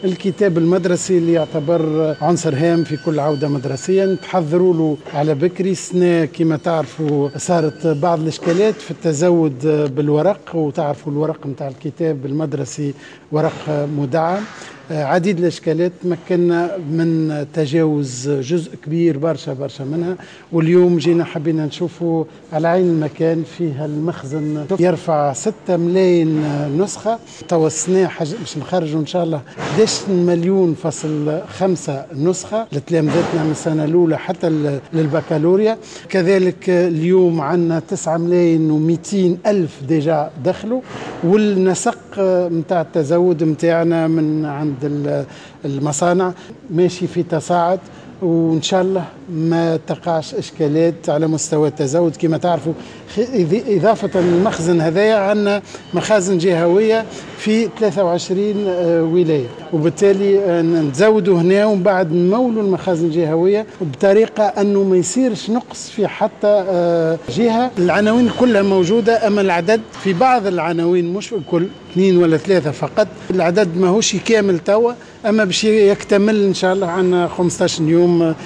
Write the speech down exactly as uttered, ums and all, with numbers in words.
الكتاب المدرسي اللي يعتبر عنصر هام في كل عودة مدرسية نتحضروا له على بكري. سنة كما تعرفوا صارت بعض الإشكالات في التزود بالورق، وتعرفوا الورق متاع الكتاب المدرسي ورق مدعم. عديد الإشكالات مكننا من تجاوز جزء كبير برشا برشا منها، واليوم جينا حبينا نشوفوا على عين المكان فيها المخزن يرفع ستة ملايين نسخة. توا السنة باش نخرجوا إن شاء الله إحدى عشر مليون فاصل خمسة نسخة لتلامذتنا من السنة الأولى حتى للبكالوريا. كذلك اليوم عندنا تسعة ملايين ومئتين ألف ديجا دخلوا، والنسق متاع التزود متاعنا من عند المصانع ماشي في تصاعد، وإن شاء الله ما تقعش إشكالات على مستوى التزود. كما تعرفوا إضافة للمخزن هذايا عندنا مخازن جهوية في ثلاثة وعشرين ولاية، وبالتالي نزودوا هنا ومن بعد نمولوا المخازن الجهوية بطريقة أنه ما يصيرش نقص في حتى جهة. العناوين كلها موجودة، أما العدد في بعض العناوين مش الكل، اثنين ولا ثلاثة فقط. العدد ما هوش كامل توا، أما باش يكتمل إن شاء الله عنا خمسة عشر يوم